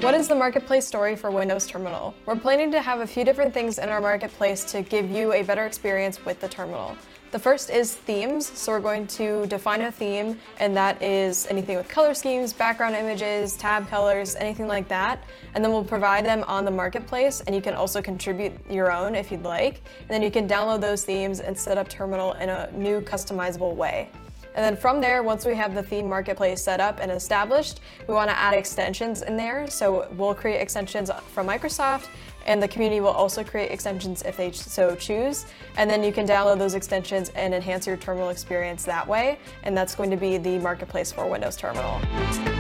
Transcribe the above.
What is the marketplace story for Windows Terminal? We're planning to have a few different things in our marketplace to give you a better experience with the terminal. The first is themes, so we're going to define a theme, and that is anything with color schemes, background images, tab colors, anything like that. And then we'll provide them on the marketplace, and you can also contribute your own if you'd like. And then you can download those themes and set up Terminal in a new customizable way. And then from there, once we have the theme marketplace set up and established, we want to add extensions in there. So we'll create extensions from Microsoft, and the community will also create extensions if they so choose. And then you can download those extensions and enhance your terminal experience that way. And that's going to be the marketplace for Windows Terminal.